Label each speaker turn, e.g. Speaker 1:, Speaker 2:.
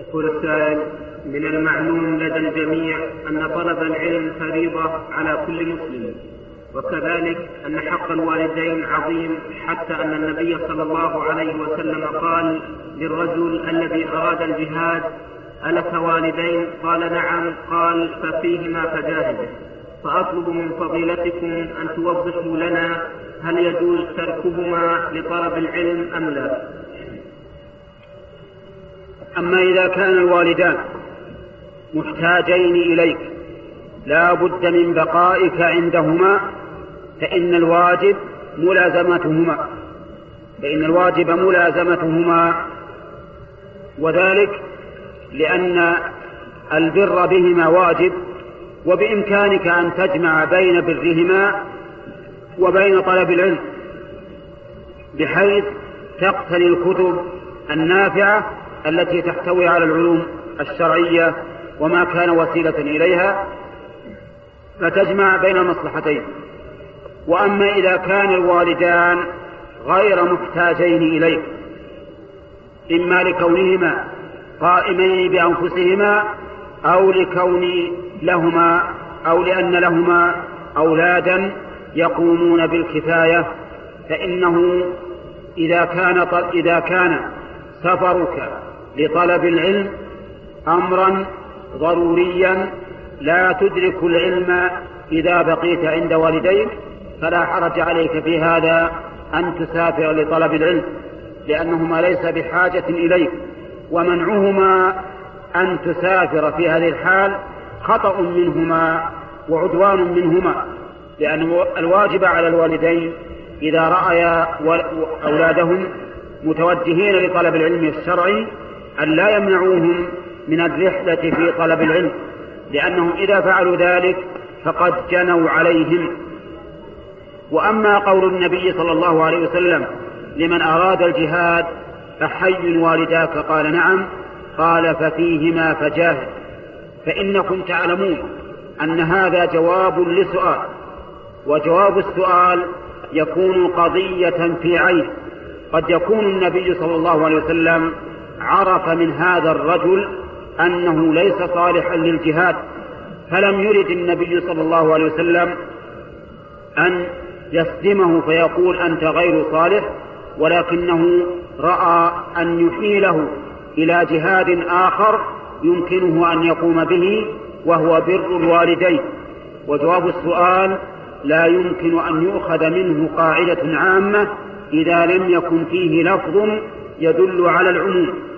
Speaker 1: يقول السائل: من المعلوم لدى الجميع أن طلب العلم فريضة على كل مسلم، وكذلك أن حق الوالدين عظيم، حتى أن النبي صلى الله عليه وسلم قال للرجل الذي أراد الجهاد: ألك والدين؟ قال: نعم. قال: ففيهما فجاهد. فأطلب من فضيلتكم أن توضحوا لنا هل يجوز تركهما لطلب العلم أم لا؟
Speaker 2: أما إذا كان الوالدان محتاجين إليك لا بد من بقائك عندهما فإن الواجب ملازمتهما، وذلك لأن البر بهما واجب، وبإمكانك أن تجمع بين برهما وبين طلب العلم، بحيث تقتني الكتب النافعة التي تحتوي على العلوم الشرعية وما كان وسيلة إليها، فتجمع بين المصلحتين. وأما إذا كان الوالدان غير محتاجين إليك، إما لكونهما قائمين بأنفسهما أو لأن لهما أولادا يقومون بالكفاية، فإنه إذا كان سفرك لطلب العلم أمرا ضروريا لا تدرك العلم إذا بقيت عند والديك، فلا حرج عليك في هذا أن تسافر لطلب العلم، لأنهما ليس بحاجة إليك، ومنعهما أن تسافر في هذه الحال خطأ منهما وعدوان منهما، لأن الواجب على الوالدين إذا رأيا أولادهم متوجهين لطلب العلم الشرعي أن لا يمنعوهم من الرحلة في طلب العلم، لأنهم إذا فعلوا ذلك فقد جنوا عليهم. وأما قول النبي صلى الله عليه وسلم لمن أراد الجهاد: أحي والداك؟ قال: نعم. قال: ففيهما فجاهد. فإنكم تعلمون أن هذا جواب لسؤال، وجواب السؤال يكون قضية في عين. قد يكون النبي صلى الله عليه وسلم عرف من هذا الرجل أنه ليس صالحا للجهاد، فلم يرد النبي صلى الله عليه وسلم أن يسلمه فيقول أنت غير صالح، ولكنه رأى أن يحيله إلى جهاد آخر يمكنه أن يقوم به، وهو بر الوالدين. وجواب السؤال لا يمكن أن يؤخذ منه قاعدة عامة إذا لم يكن فيه لفظ يدل على العموم.